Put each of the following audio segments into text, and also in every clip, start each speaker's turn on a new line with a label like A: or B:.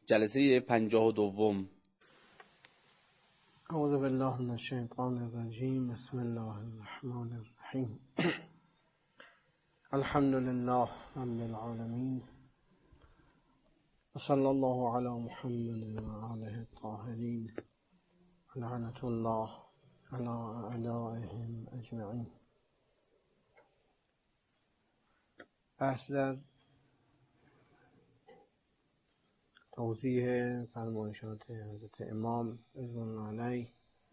A: جلسه 52.
B: اعوذ بالله من الشیطان الرجیم. بسم الله الرحمن الرحیم. الحمد لله رب العالمین و صلی الله علی محمد و آله الطاهرین و لعنة الله علی اعدائهم اجمعین. بحث در توضیح فرمایشات حضرت امام رضوان الله علیه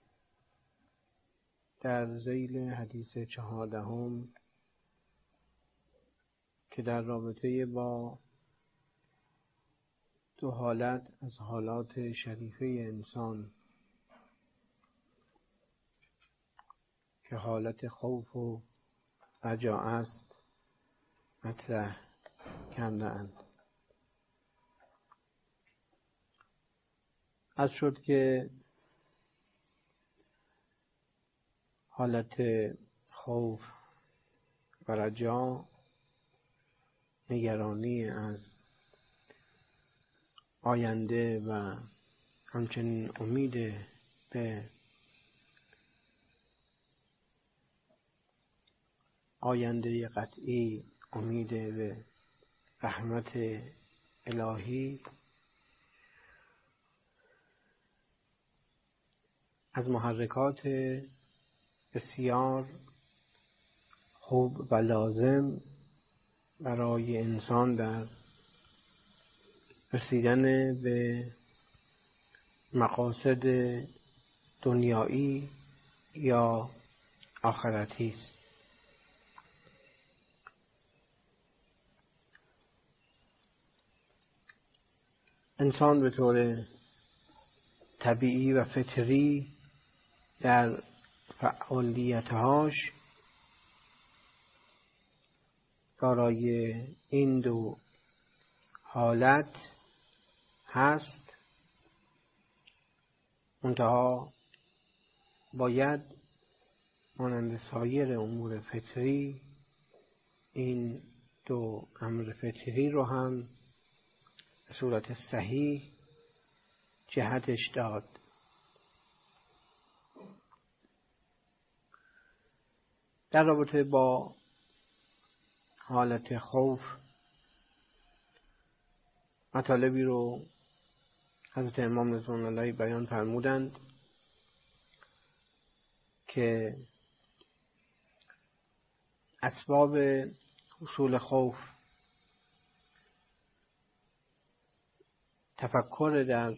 B: در ذیل حدیث 14 که در رابطه با دو حالت از حالات شریفه انسان که حالت خوف و رجا است مطرح کرده‌اند. از شد که حالت خوف و رجا، نگرانی از آینده و همچنین امید به آینده قطعی، امید به رحمت الهی، از محرکات بسیار خوب و لازم برای انسان در رسیدن به مقاصد دنیایی یا آخرتی است. انسان به طور طبیعی و فطری در فعالیت‌هاش دارای این دو حالت هست، منتها باید مانند سایر امور فطری این دو امر فطری رو هم به صورت صحیح جهتش داد. در رابطه با حالت خوف مطالبی رو حضرت امام رضوان الله علیه بیان فرمودند که اسباب حصول خوف تفکر در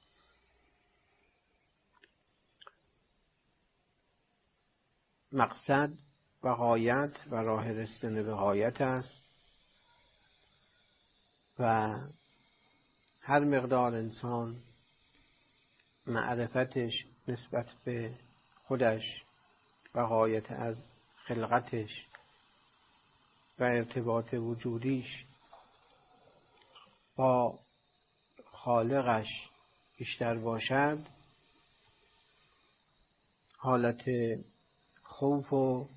B: مقصد و غایت و راه رسیدن به غایت است و هر مقدار انسان معرفتش نسبت به خودش و غایت از خلقتش و ارتباط وجودیش با خالقش بیشتر باشد، حالت خوف و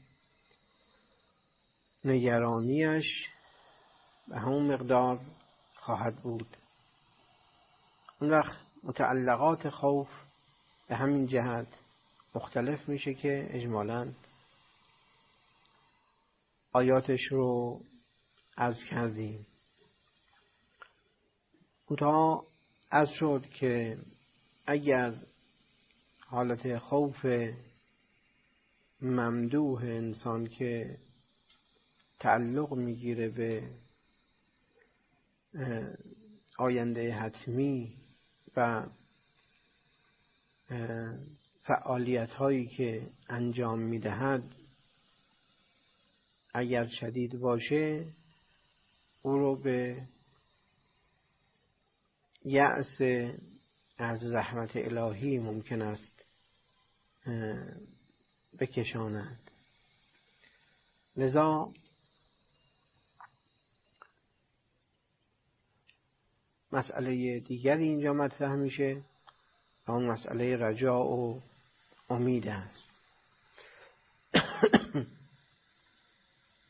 B: نگرانیش به همون مقدار خواهد بود. اون وقت متعلقات خوف به همین جهت مختلف میشه که اجمالاً آیاتش رو عرض کردیم. کوتاه عرض شد که اگر حالت خوف ممدوح انسان که تعلق میگیره به آینده حتمی و فعالیت هایی که انجام میدهد اگر شدید باشه، او رو به یأس از رحمت الهی ممکن است بکشاند. لذا مسئله دیگری اینجا مطرح میشه و اون مسئله رجا و امید است.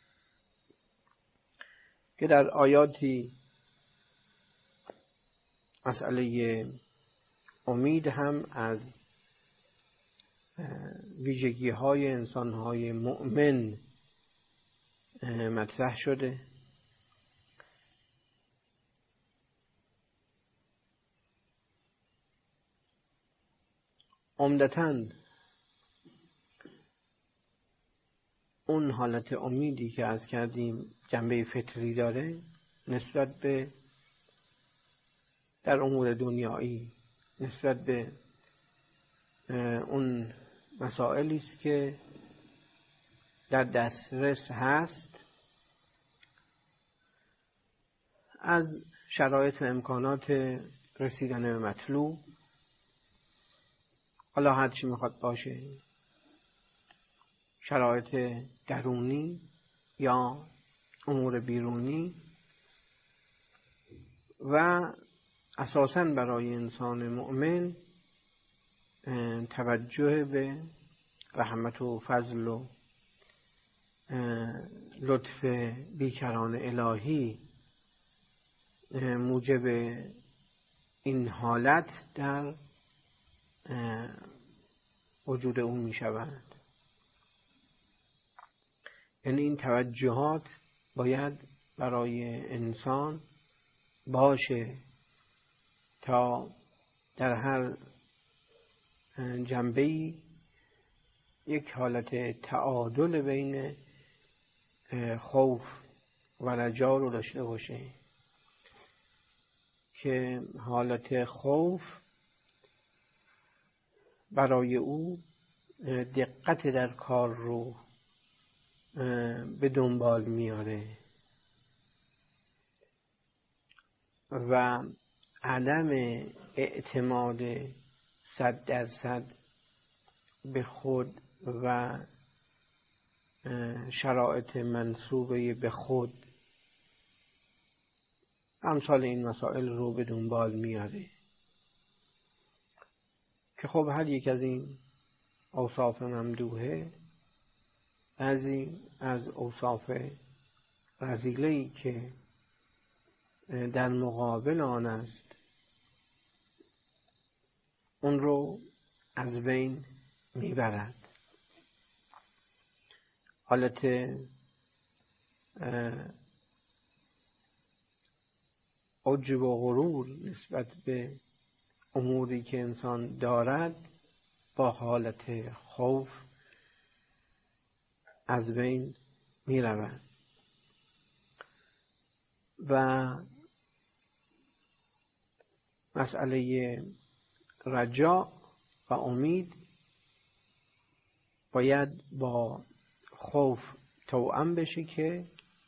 B: که در آیاتی مسئله امید هم از ویژگی های انسان های مؤمن مطرح شده. عمدتاً اون حالت امیدی که از کردیم جنبه فطری داره نسبت به در امور دنیایی، نسبت به اون مسائلی است که در دسترس هست، از شرایط و امکانات رسیدن به مطلوب، حالا هر چی میخواد باشه، شرایط درونی یا امور بیرونی، و اساساً برای انسان مؤمن توجه به رحمت و فضل و لطف بیکران الهی موجب این حالت در وجود او می شود. یعنی این توجهات باید برای انسان باشه تا در هر جنبه‌ای یک حالت تعادل بین خوف و رجا رو داشته باشه، که حالت خوف برای او دقت در کار رو به دنبال میاره و عدم اعتماد 100% به خود و شرایط منسوبه به خود، امثال این مسائل رو به دنبال میاره، که خب هر یک از این اوصاف ممدوحه بعضی از اوصاف رذیله‌ای که در مقابل آن است اون رو از بین میبرد. حالت عجب و غرور نسبت به اموری که انسان دارد با حالت خوف از بین می رود و مسئله رجا و امید باید با خوف توأم بشه که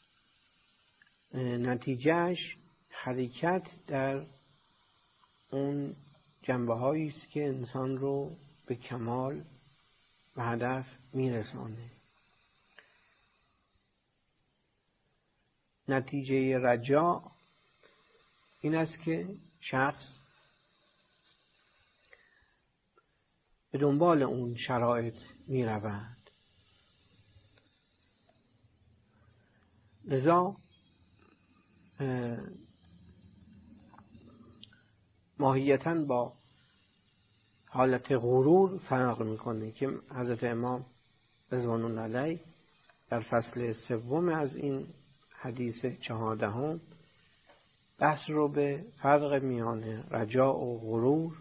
B: نتیجهش حرکت در اون جنبه هایی است که انسان رو به کمال و هدف میرسانه. نتیجه رجا این است که شخص به دنبال اون شرایط می رود. لذا ماهیتاً با حالت غرور فرق میکنه که حضرت امام رضوان الله علیه در فصل 3 از این حدیث 14 بحث رو به فرق میان رجا و غرور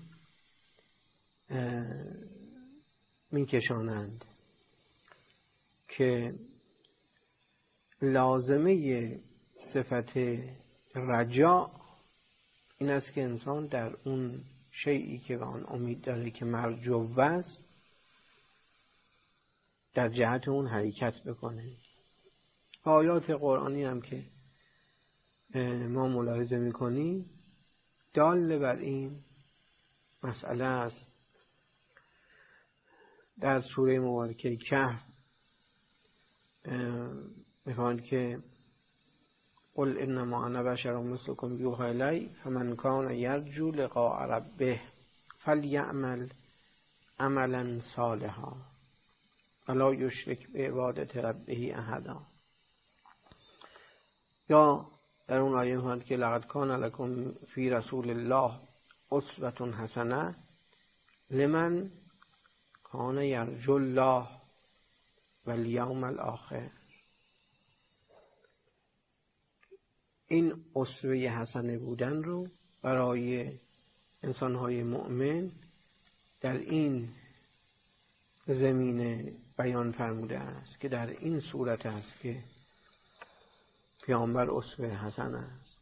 B: میکشانند که لازمه صفت رجا این است که انسان در اون شیئی که به آن امید داره که مرجو است در جهت اون حرکت بکنه. آیات قرآنی هم که ما ملاحظه میکنیم دال بر این مسئله است. در سوره مبارکه کهف میخوان که قل انما انا بشر مثلکم یوحی الی فمن کان یرجو لقاء ربه فلیعمل عملا صالحا ولا یشرک بعبادة ربه احدا. یا در اون آیه می‌فرماید که لقد کان لکم فی رسول الله اسوة حسنه لمن کان یرجو الله والیوم الاخر. این اسوه حسنه بودن رو برای انسان‌های مؤمن در این زمینه بیان فرموده است که در این صورت است که پیامبر اسوه حسن است.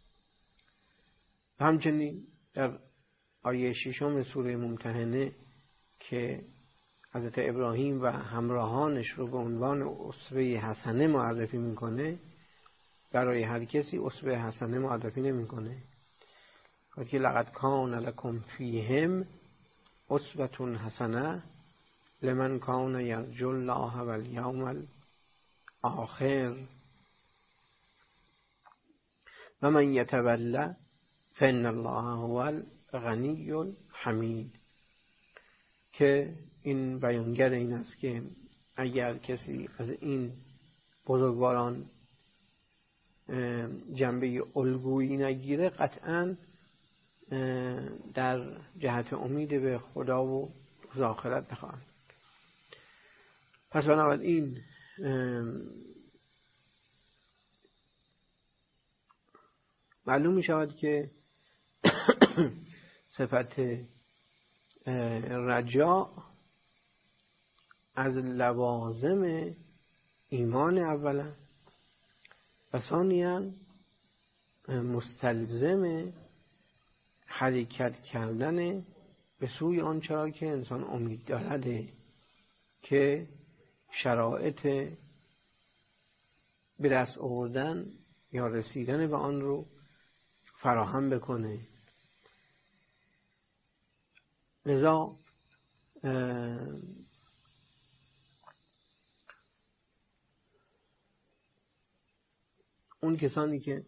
B: همچنین در آیه 6 سوره ممتحنه که حضرت ابراهیم و همراهانش رو به عنوان اسوه حسنه معرفی میکنه، برای هر کسی اسوه حسنه معرفی نمیکنه. وقتی که لقد کان لکم فیهم اسوة حسنه لمن کان یرجو الله والیوم الاخر و من یتولی فان الله هو الغنی الحمید. که این بیانگر این است که اگر کسی از این بزرگواران جنبه الگویی نگیره، قطعاً در جهت امید به خدا و روز آخرت نخواهد. پس بنابراین معلوم می شود که صفت رجاء از لوازم ایمان اولا و ثانیاً مستلزم حرکت کردن به سوی آنچه را که انسان امید دارد که شرایط به دست آوردن یا رسیدن به آن رو فراهم بکنه. لذا اون کسانی که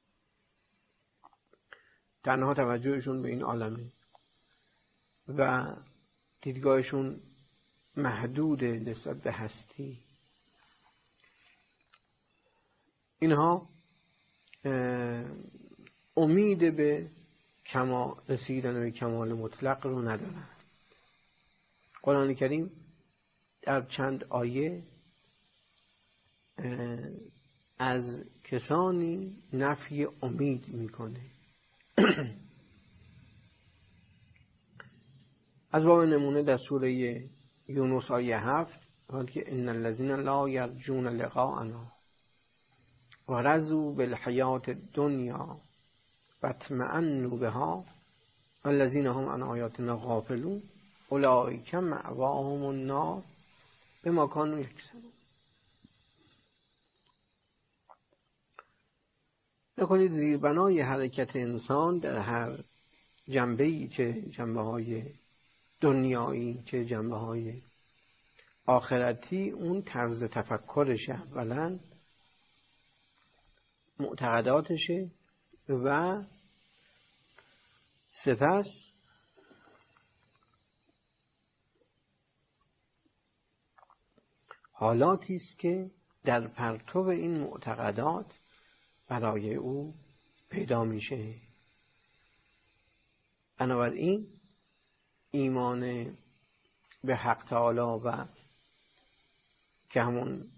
B: تنها توجهشون به این عالمه و دیدگاهشون محدود نسبت به هستی، اینها امید به رسیدن به کمال مطلق رو ندارن. قرآن کریم در چند آیه از کسانی نفی امید میکنه. از باب نمونه در سوره یونس آیه 7 میگه که ان الذين لا يرجون لقاءنا ورضوا بالحیات الدنیا واطمأنوا بها والذین هم عن آیاتنا غافلون اولئک مأواهم النار بما كانوا یکسبون. نکنید زیربنای حرکت انسان در هر جنبه‌ای، چه جنبه‌های دنیایی چه جنبه‌های آخرتی، اون طرز تفکرشه، اولا معتقداتشه و سپس حالاتی است که در پرتو این معتقدات برای او پیدا میشه. بنابراین ایمان به حق تعالی و که همون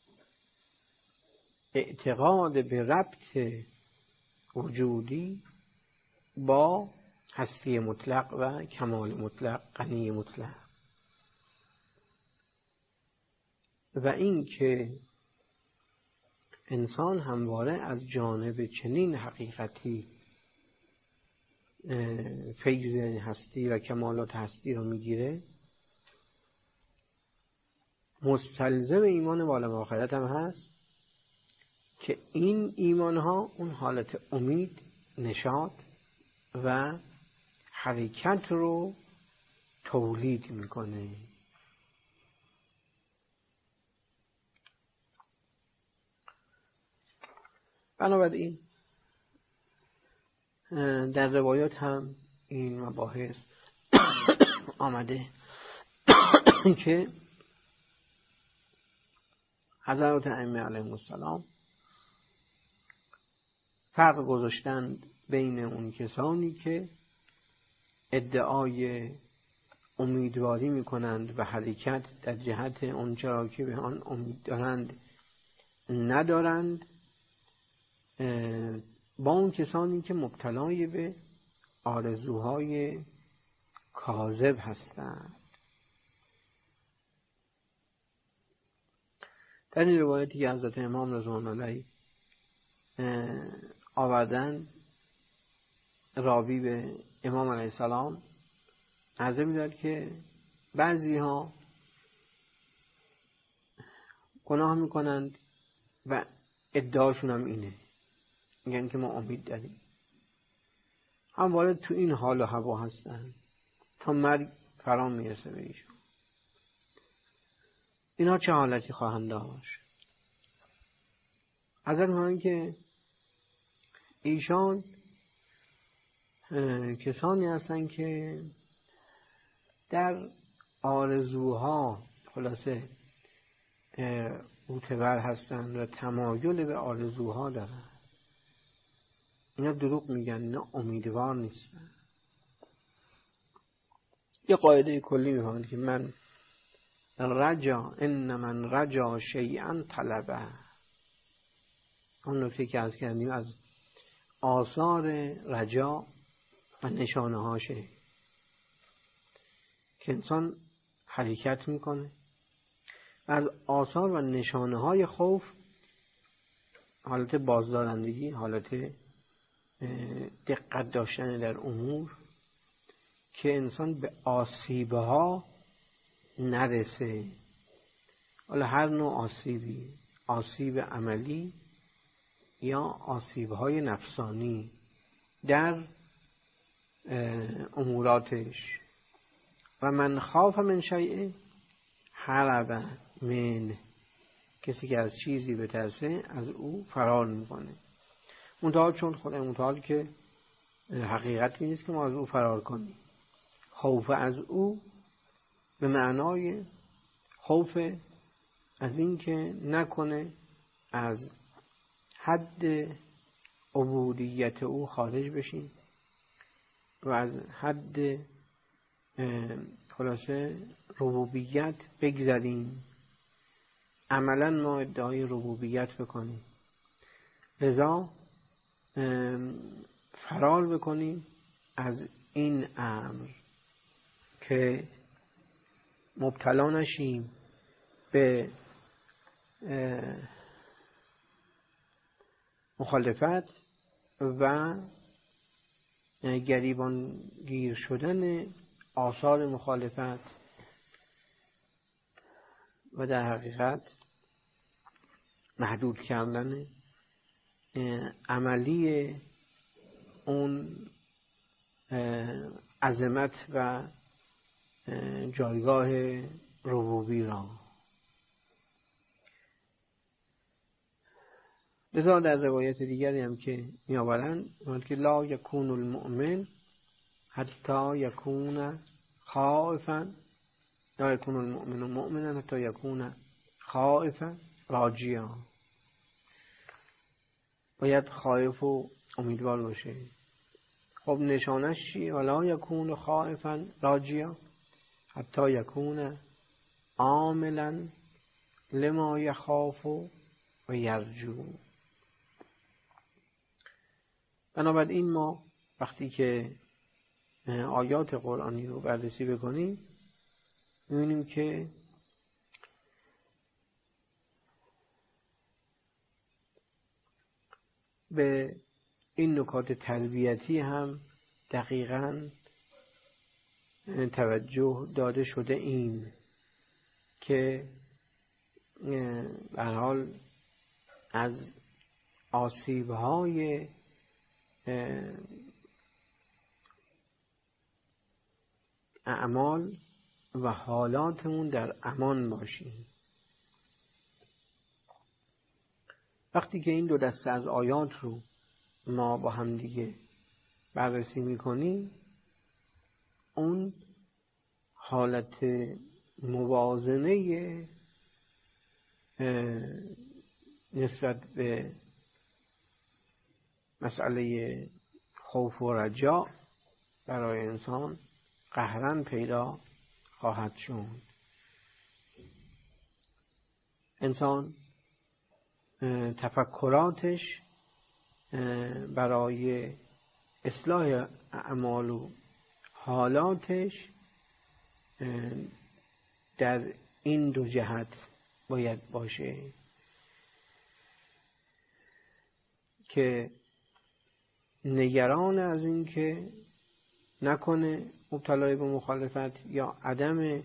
B: اعتقاد به ربط وجودی با هستی مطلق و کمال مطلق، غنی مطلق، و این که انسان همواره از جانب چنین حقیقتی فیض هستی و کمالات هستی رو میگیره، مستلزم ایمان به عالم آخرت هم هست که این ایمان ها اون حالت امید، نشاط و حرکت رو تولید میکنه. بنابراین در روایات هم این مباحث آمده که حضرات ائمه علیهم السلام فرق گذاشتند بین اون کسانی که ادعای امیدواری میکنند و حرکت در جهت اون چرا که به آن امید دارند ندارند، با اون کسانی که مبتلای به آرزوهای کاذب هستند. در این روایتی که حضرت امام رضوان الله علیه آوردن، راوی به امام علیه السلام عرضه می‌داد که بعضی ها گناه میکنند و ادعاشون هم اینه، میگن که ما امید داریم، همواره تو این حال و هوا هستن تا مرگ فرا میرسه به ایشون. اینا چه حالتی خواهند داشت؟ حضرت میگن که ایشان کسانی هستن که در آرزوها خلاصه معتبر هستن و تمایل به آرزوها دارن. اینا دروغ میگن، اینا امیدوار نیستن. یه قاعده کلی میفهمند که من رجا شیئا طلبه. اون نکته که از کردیم از آثار رجا و نشانه هاشه که انسان حرکت میکنه. از آثار و نشانه های خوف حالت بازدارندگی، حالت دقت داشتن در امور که انسان به آسیبها نرسه. حالا هر نوع آسیبی، آسیب عملی یا آسیبهای نفسانی در اموراتش. و من خاف من شیء هرب من، کسی که از چیزی بترسه از او فرار میکنه. منتها چون خود منتها که حقیقتی نیست که ما از او فرار کنیم. خوف از او به معنای خوف از این که نکنه از حد عبودیت او خارج بشیم و از حد خلاصه ربوبیت بگذریم، عملا ما ادعای ربوبیت بکنیم، لذا فرار بکنیم از این امر که مبتلا نشیم به مخالفت و گریبان گیر شدن آثار مخالفت و در حقیقت محدود کردن عملی اون عظمت و جایگاه ربوبی را. لذا در روایت دیگری هم که می‌آورند که لا یکون المؤمن حتی یکون خائفا، لا یکون المؤمن مؤمنا حتی یکون خائفا راجیا. باید خائف و امیدوار باشه. خب نشانش چیه؟ ولا یکون خائفا راجیا حتی یکون عاملا لما یخاف و یرجو. بنابراین ما وقتی که آیات قرآنی رو بررسی بکنیم می‌بینیم که به این نکات تربیتی هم دقیقاً توجه داده شده، این که به هر حال از آسیب‌های اعمال و حالاتمون در امان باشیم. وقتی که این دو دسته از آیات رو ما با هم دیگه بررسی میکنیم، اون حالت موازنه نسبت به مسئله خوف و رجا برای انسان قهراً پیدا خواهد شد. انسان تفکراتش برای اصلاح اعمال و حالاتش در این دو جهت باید باشه که نگران از این که نکنه مبتلای به مخالفت یا عدم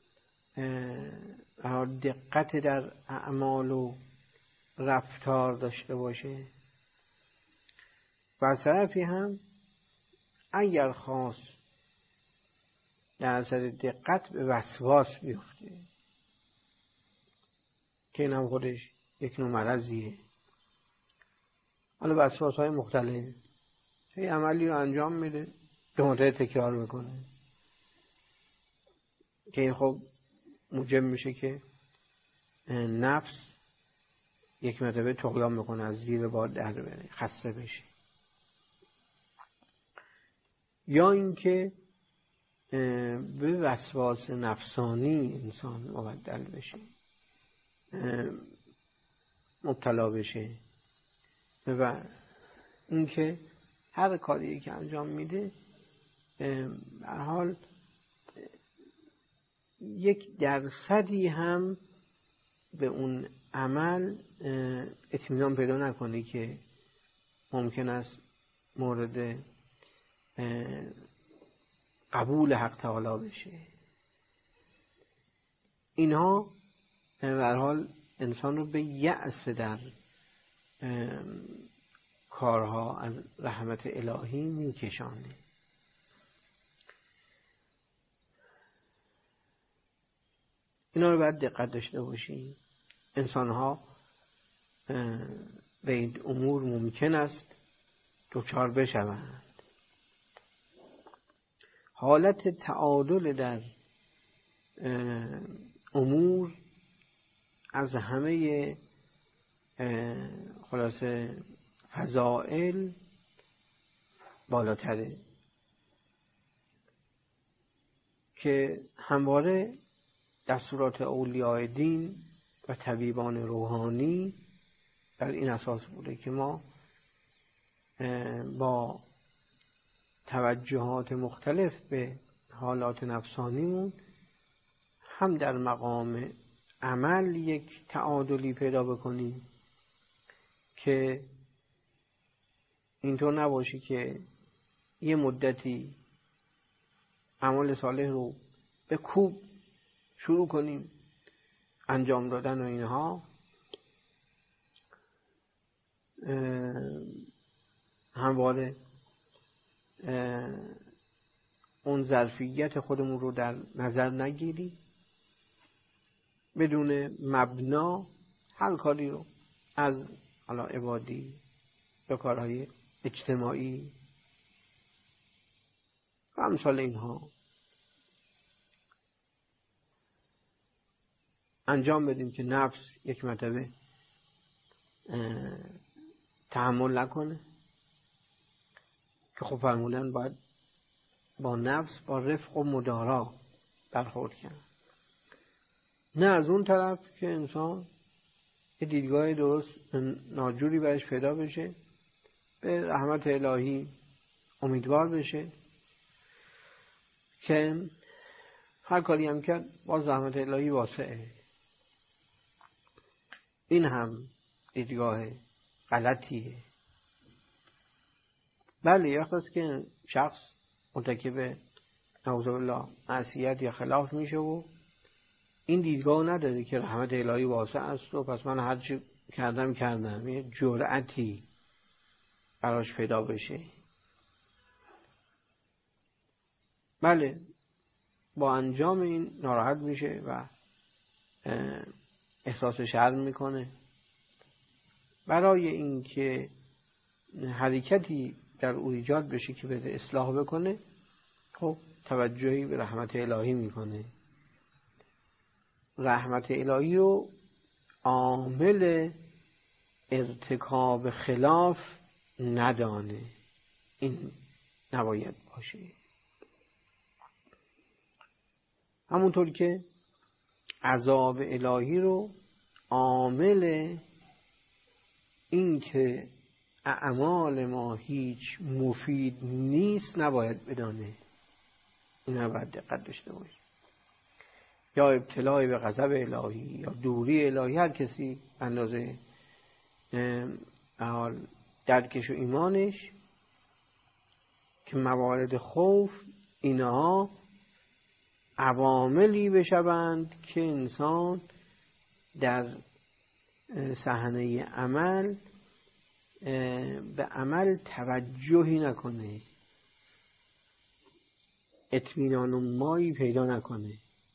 B: دقت در اعمال و رفتار داشته باشه و از طرفی هم اگر خواست در اثر دقت به وسواس بیفته که این هم خودش یک نوع مرضیه. حالا وسواس های مختلف، یه عملی رو انجام میده 2 مدت تکرار میکنه که این خب موجب میشه که نفس یک مرتبه طغیان میکنه، از زیر بار در بره، خسته بشه. یا اینکه به وسواس نفسانی انسان مبدل بشه، مبتلا بشه و اینکه هر کاری که انجام میده به هر حال 1% هم به اون عمل اطمینان پیدا نکنه که ممکن است مورد قبول حق تعالی بشه. اینها به هر حال انسان رو به یأس در کارها از رحمت الهی میکشانه. اینا رو باید دقت داشته باشیم. انسان‌ها به این امور ممکن است دچار بشوند. حالت تعادل در امور از همه خلاصه فضائل بالاتره که همواره دستورات اولیاء دین و طبیبان روحانی بر این اساس بوده که ما با توجهات مختلف به حالات نفسانیمون هم در مقام عمل یک تعادلی پیدا بکنیم که اینطور نباشه که یه مدتی عمل صالح رو به کوب شروع کنیم انجام دادن و اینها، همواره اون ظرفیت خودمون رو در نظر نگیریم، بدون مبنا هر کاری رو از حالا عبادی یا کارهای اجتماعی و امثال اینها انجام بدیم که نفس یک مرتبه تحمل نکنه، که خب فرمودن باید با نفس با رفق و مدارا برخورد کرد. نه از اون طرف که انسان یه دیدگاه درست ناجوری برش پیدا بشه، به رحمت الهی امیدوار بشه که هر کاری هم کرد باز رحمت الهی واسعه. این هم دیدگاه غلطیه. بله یه وقت است که شخص مرتکب نعوذ بالله معصیت یا خلاف میشه و این دیدگاه نداره که رحمت الهی واسع است و پس من هر چی کردم یه جرأتی براش پیدا بشه. بله با انجام این ناراحت میشه و احساس شرم میکنه. برای اینکه حرکتی در او ایجاد بشه که بده اصلاح بکنه، خب توجهی به رحمت الهی میکنه. رحمت الهی رو عامل ارتکاب خلاف ندانه. این نباید باشه. همونطور که عذاب الهی رو عامل این که اعمال ما هیچ مفید نیست نباید بدانه. این نباید دقت داشته باشه. یا ابتلای به غضب الهی یا دوری الهی، هر کسی اندازه درکش و ایمانش، که موارد خوف اینها عواملی بشوند که انسان در صحنه عمل به عمل توجهی نکنه، اطمینان و مایی پیدا نکنه.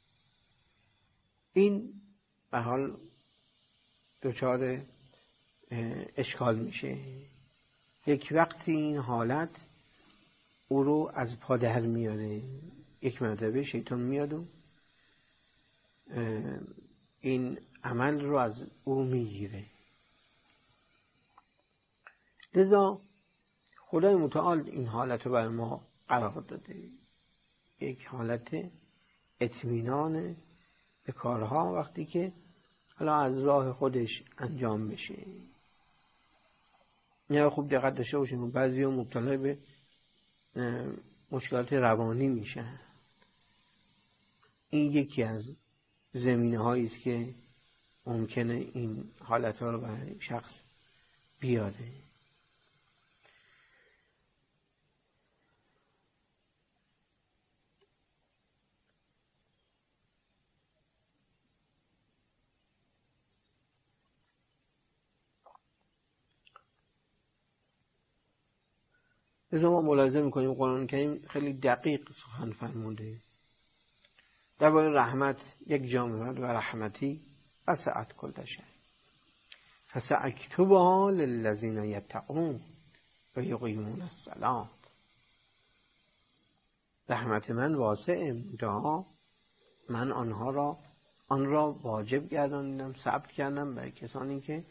B: این به حال دچار اشکال میشه. یک وقتی این حالت او رو از پا در میاره، یک مرتبه شیطان میاد و این عمل رو از او میگیره. لذا خدای متعال این حالت رو برای ما قرار داده، یک حالت اطمینان به کارها وقتی که حالا از راه خودش انجام بشه. یا خوب دقت داشته باشیم، بعضی مبتلا به مشکلات روانی میشن. این یکی از زمینه هایی است که ممکنه این حالت ها رو برای شخص بیاره. لذا ما ملاحظه میکنیم قرآن کریم خیلی دقیق سخن فرموده. درباره رحمت یک جا میاد و رحمتی وسعت کل شیء فساکتبها للذین یتقون و یقیمون الصلاة. رحمت من واسعه، منتها من آن را واجب گردانیدم، ثبت کردم برای کسانی که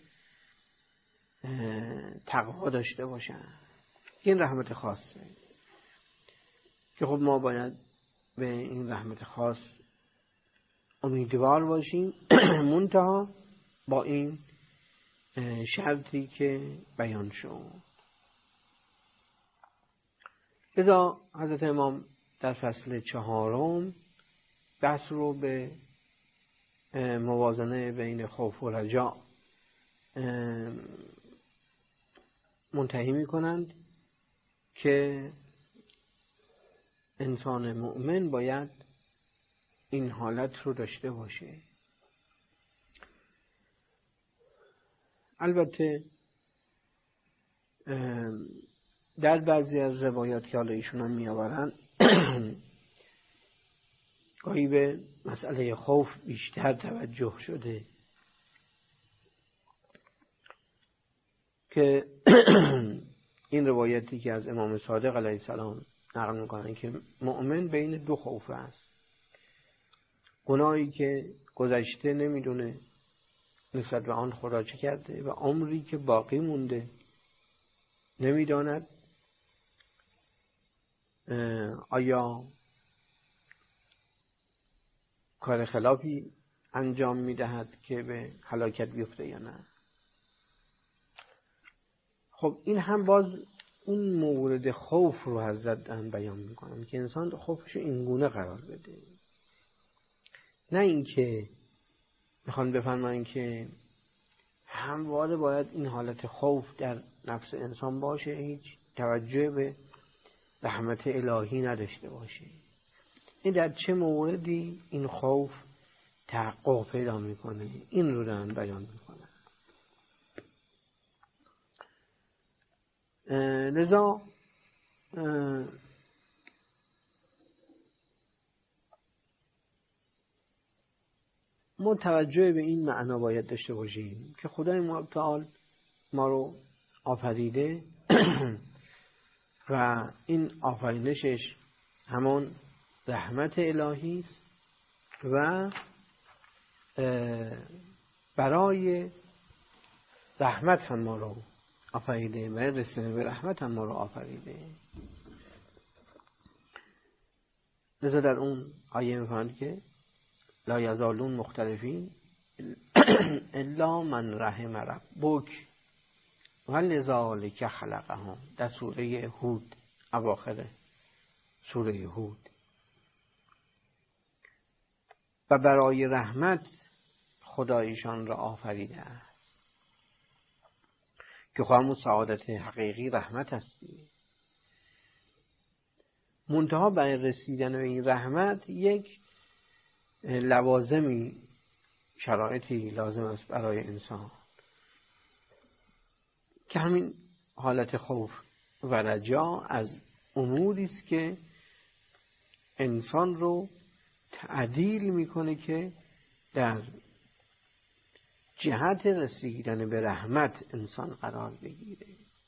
B: تقوا داشته باشن. این رحمت خاصه که خب ما باید به این رحمت خاص امیدوار باشیم، منتها با این شرطی که بیان شد. لذا حضرت امام در فصل 4 بحث رو به موازنه بین خوف و رجا منتهی می کنند که انسان مؤمن باید این حالت رو داشته باشه. البته در بعضی از روایات که حالا ایشون هم میآورن گاهی به مسئله خوف بیشتر توجه شده که این روایتی که از امام صادق علیه السلام نقل میکنن که مؤمن بین دو خوف است: گناهی که گذشته نمیدونه نسبت به آن خدا چه کرده و عمری که باقی مونده نمیداند آیا کار خلافی انجام میدهد که به هلاکت بیفته یا نه. خب این هم باز اون مورد خوف رو حضرت بیان میکنن که انسان خوفشو این گونه قرار بده، نه اینکه میخوان بفرماین که همواره باید این حالت خوف در نفس انسان باشه، هیچ توجه به رحمت الهی نداشته باشه. این در چه موردی این خوف تحقق پیدا میکنه، این رو دارن بیان میکنن. لذا ما توجه به این معنا باید داشته باشیم که خدای متعال ما رو آفریده و این آفرینشش همان رحمت الهی است و برای رحمت هم ما رو آفریده و رسیدن به رحمت هم ما رو آفریده. لذا در اون آیه می‌فرماید که لا یزالون مختلفین الا من رحم ربک ولذالک خلقهم، در سوره هود، اواخر سوره هود. و برای رحمت خدا ایشان را آفریده است، که خواهم سعادت حقیقی رحمت است. منتها برای رسیدن به این رحمت یک لوازمی، شرایطی لازم است برای انسان، که همین حالت خوف و رجا از اموری است که انسان رو تعدیل میکنه که در جهت رسیدن به رحمت انسان قرار بگیره.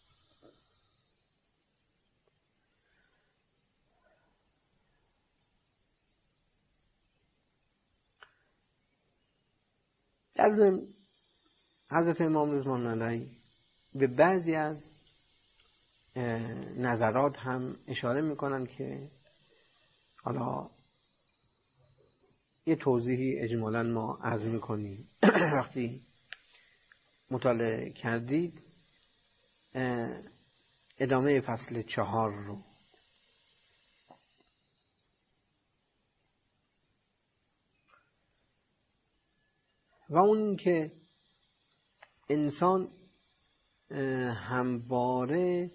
B: در ضمن حضرت امام رضوان علیه به بعضی از نظرات هم اشاره میکنن که حالا یه توضیحی اجمالاً ما عرض میکنیم. وقتی مطالعه کردید ادامه فصل 4 رو، و اون که انسان همواره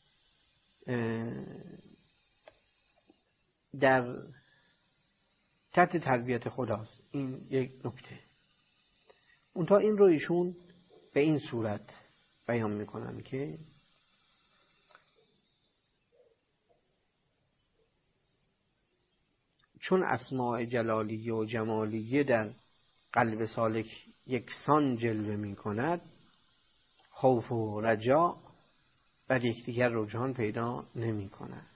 B: در تحت تربیت خداست. این یک نکته. اونتا این رو ایشون به این صورت بیان میکنن که چون اسماء جلالیه و جمالیه در قلب سالک یکسان جلوه میکند، خوف و رجا بر یکدیگر رجحان پیدا نمیکند.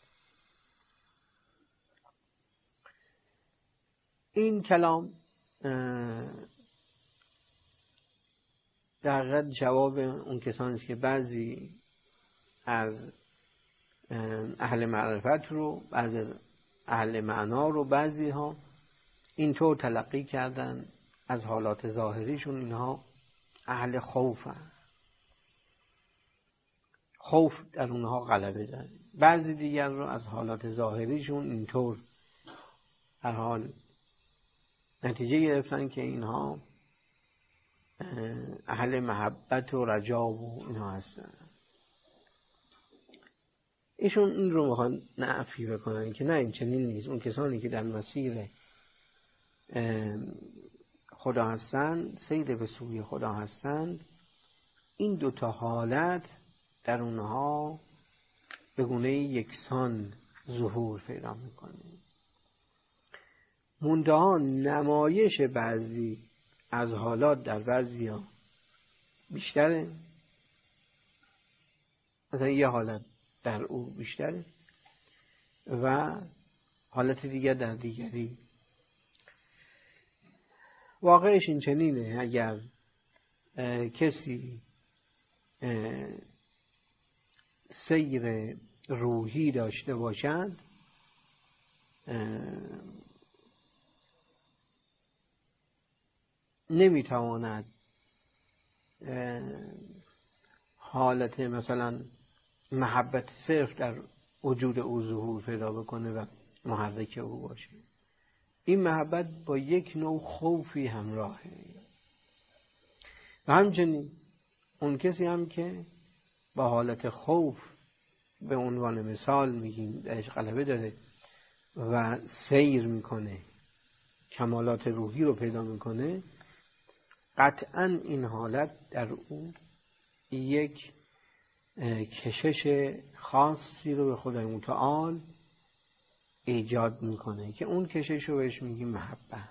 B: این کلام در حقیقت جواب اون کسانی است که بعضی از اهل معرفت رو، بعضی از اهل معنا رو، بعضی ها اینطور تلقی کردن از حالات ظاهریشون اینها اهل خوفن، خوف در اونها غلبه داره. بعضی دیگر رو از حالات ظاهریشون اینطور هر حال نتیجه گرفتن که اینها اهل محبت و رجا و اینها هستن. ایشون این رو میخوان نفی بکنن که نه، این چنین نیست. اون کسانی که در مسیر خدا هستند، سیر به سوی خدا هستند، این دوتا حالت در اونها به گونه یکسان ظهور پیدا میکنه. منتها نمایش بعضی از حالات در بعضی ها بیشتره، مثلا یه حالت در او بیشتره و حالت دیگر در دیگری. واقعش این چنینه، اگر کسی سیر روحی داشته باشد نمیتواند حالت مثلا محبت صرف در وجود او ظهور پیدا بکنه و محرک او باشه. این محبت با یک نوع خوفی همراهه. و همچنین اون کسی هم که با حالت خوف به عنوان مثال میگیم درش غلبه داره و سیر میکنه، کمالات روحی رو پیدا میکنه، قطعا این حالت در او یک کشش خاصی رو به خدای متعال ایجاد میکنه که اون کشش رو بهش میگیم محبت.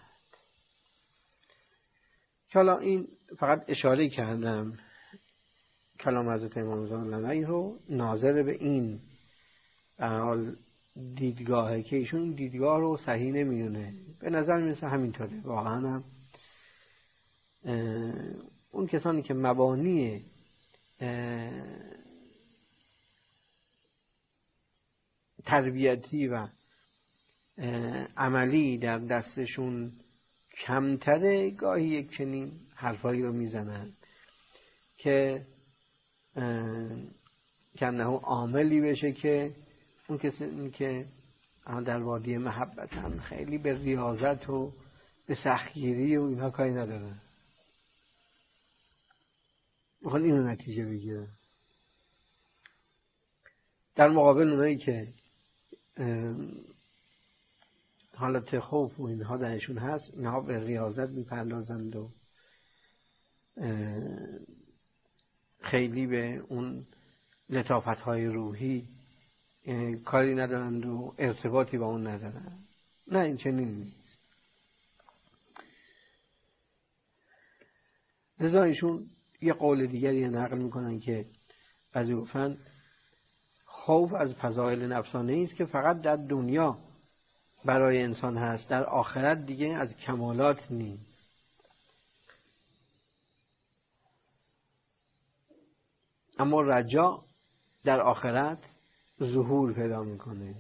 B: که حالا این فقط اشاره کردم کلام حضرت امام رضوان علیه رو ناظر به این حال دیدگاهه که ایشون دیدگاه رو صحیح نمیدونه. به نظر میرسه همینطوره واقعا هم. اون کسانی که مبانی تربیتی و عملی در دستشون کمتره، گاهی یک چنین حرفایی رو میزنن که کنه عاملی بشه که اون کسی که در وادی محبتن خیلی به ریاضت و به سختگیری و اینها کاری ندارن، میخوان اینو نتیجه بگیرن. در مقابل اونایی که حالت خوف و اینها درشون هست، اینها به ریاضت میپردازند و خیلی به اون لطافت‌های روحی کاری ندارند و ارتباطی با اون ندارند. نه، این چنین نیست. لذا ایشون یه قول دیگری نقل میکنن که بعضی گفتن خوف از فضائل نفسانی است که فقط در دنیا برای انسان هست، در آخرت دیگه از کمالات نیست. اما رجا در آخرت ظهور پیدا میکنه.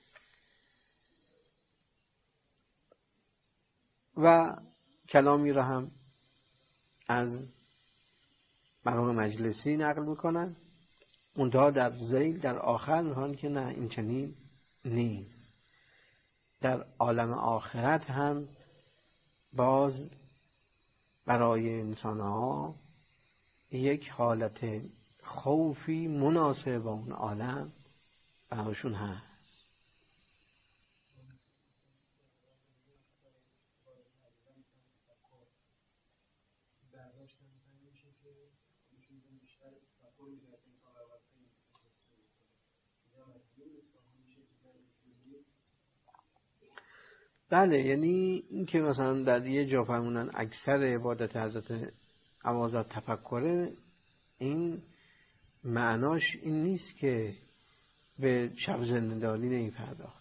B: و کلامی را هم از مرحوم مجلسی نقل میکنن، منتها در ذیل در آخر میخوان که نه، این چنین نیست. در عالم آخرت هم باز برای انسانها یک حالت خوفی مناسب با اون عالم براشون هست. بله، یعنی این که مثلا در یه جا فرمونن اکثر عبادت حضرت اوازد تفکره، این معناش این نیست که به شب زنده‌داری نمی‌پرداخت.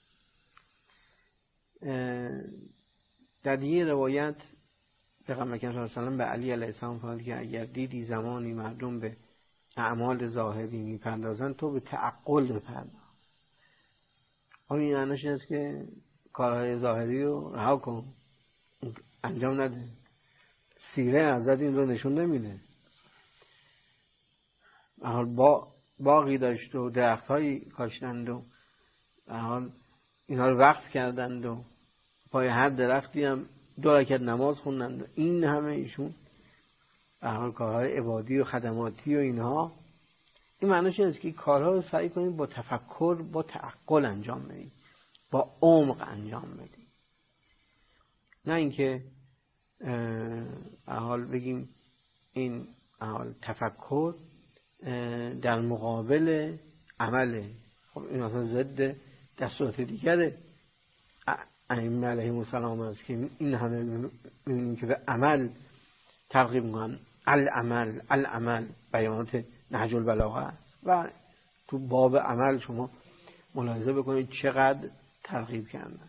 B: در یه روایت پیغمبر اکرم صلی الله علیه و سلم به علی علیه السلام فرمود که اگر دیدی زمانی مردم به اعمال ظاهری می‌پردازن، تو به تعقل بپرداز. این معناش این است که کارهای ظاهری رو رها کن، انجام نده. سیره حضرت این رو نشون نمیده. باغی داشت و درخت‌هایی کاشتند و اینا رو وقف کردند و پای هر درختی هم 2 رکعت نماز خوندند و این همه ایشون کارهای عبادی و خدماتی و اینها. این معنیش اینه که کارها رو سعی کنید با تفکر، با تعقل انجام بدید، با عمق انجام بدید. نه اینکه بگیم این تفکر در مقابل عمله. خب این اصلا ضد دستورات دیگره ائمه علیهم السلام است که این همه می‌بینیم که به عمل ترغیب می‌کنن. العمل بیانات نهج البلاغه است و تو باب عمل شما ملاحظه بکنید چقدر ترغیب کردن.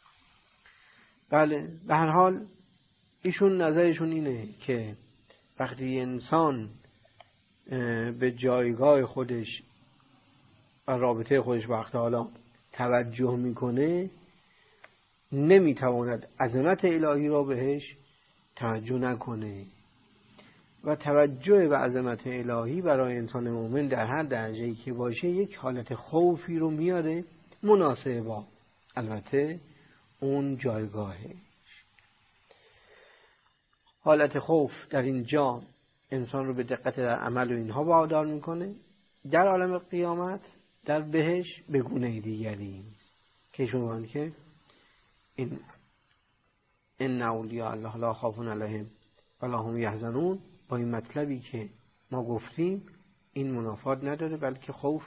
B: بله، به هر حال ایشون نظرشون اینه که وقتی انسان به جایگاه خودش و رابطه خودش با حق تعالی توجه میکنه، نمیتواند عظمت الهی را بهش توجه نکنه. و توجه به عظمت الهی برای انسان مؤمن در هر درجه‌ای که باشه یک حالت خوفی رو میاره، مناسب با البته اون جایگاهه. حالت خوف در اینجا انسان رو به دقت در عمل و اینها وادار میکنه. در عالم قیامت در بهش به گونه دیگری که شما که این اولیاء الله لا خوف علیهم ولا هم یحزنون، با این مطلبی که ما گفتیم این منافات نداره، بلکه خوف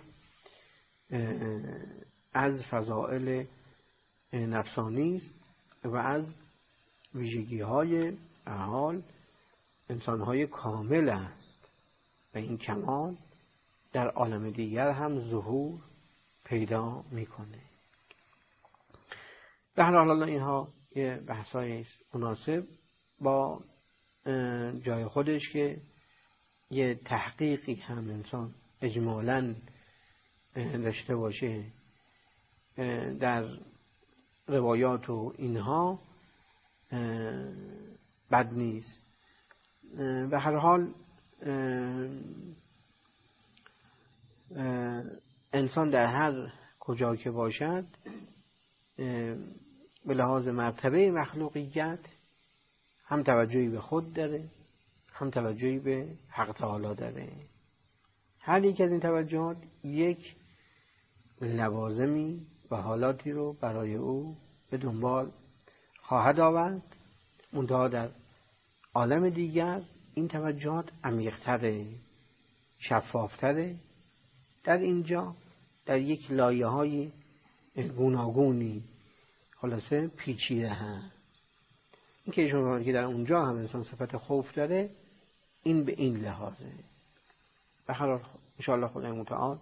B: از فضائل نفسانی است و از ویژگی‌های حال انسان‌های کامل است و این کمال در عالم دیگر هم ظهور پیدا میکنه. به هر حال اینها یه بحثای مناسب با جای خودش که یه تحقیقی هم انسان اجمالاً داشته باشه در روایات و اینها بد نیست. به هر حال انسان در هر کجا که باشد به لحاظ مرتبه مخلوقیت هم توجهی به خود داره، هم توجهی به حق تعالی داره. هر یک از این توجهات یک لوازمی و حالاتی رو برای او به دنبال خواهد آورد. منتها در عالم دیگر این توجهات عمیق‌تره، شفافتره. در اینجا در یک لایه‌های گوناگونی خلاصه پیچیده هست. این که ایشون که در اونجا هم انسان صفت خوف داره، این به این لحاظه. به هر حال انشاءالله خدای متعال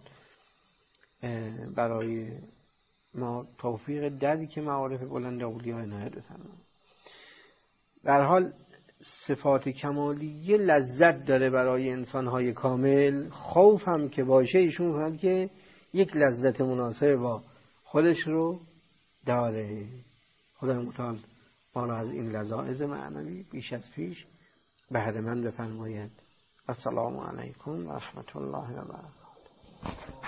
B: برای ما توفیق درک معارف بلند اولیاء عنایت بفرماید. به هر حال صفات کمالیه لذت داره برای انسان‌های کامل. خوف هم که باشه ایشون فهمد که یک لذت مناسب با خودش رو داره. خدای متعال ما را از این لذائذ معنوی بیش از پیش بهره مند بفرماید. السلام علیکم و رحمت الله و برکاته.